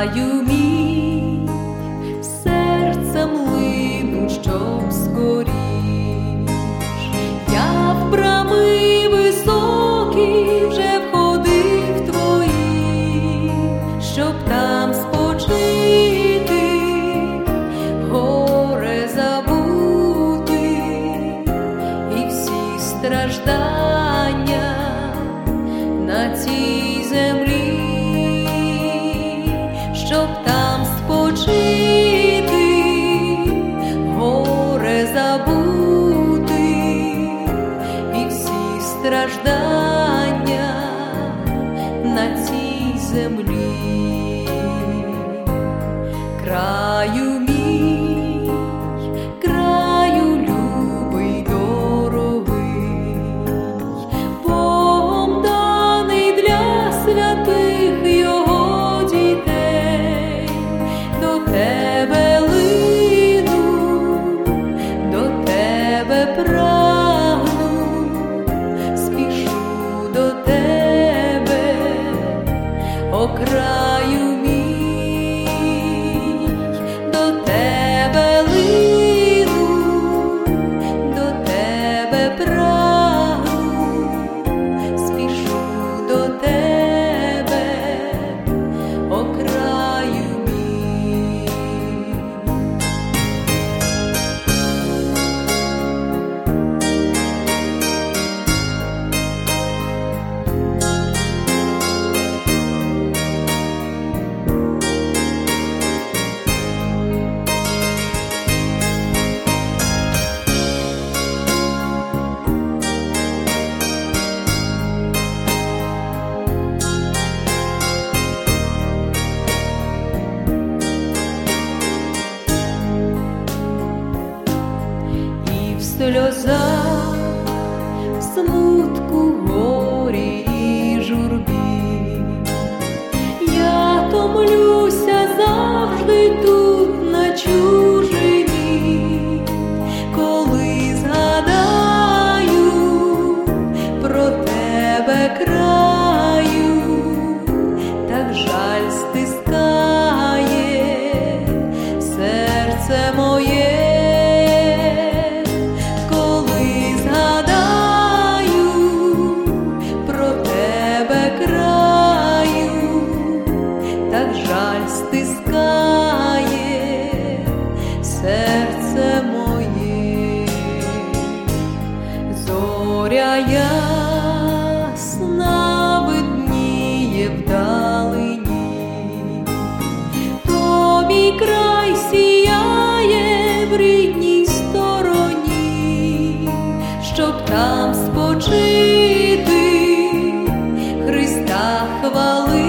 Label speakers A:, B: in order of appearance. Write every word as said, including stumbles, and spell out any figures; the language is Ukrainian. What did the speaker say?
A: Краю мій, серцем лину, щоб скоріш я в брами високі вже входив твої, щоб там спочити, горе забути і всі страждання на цій землі, щоб там спочити, горе забути і всі страждання на цій землі. Краю мій, краю любий, дорогий, Богом даний для святих його дітей, до тебе лину, до тебе прагну, спішу до тебе, о краю мій, до тебе лину, до тебе прагну, спішу до тебе, о краю мій. І в сльозах, в смутку, горі і журбі я томлюся завжди тут на чужині, коли згадаю про тебе краю, так жаль стискає серце моє. Так жаль стискає серце моє. Зоря ясна видніє вдалині, то мій край сіяє в рідній стороні, щоб там спочити, Христа хвалити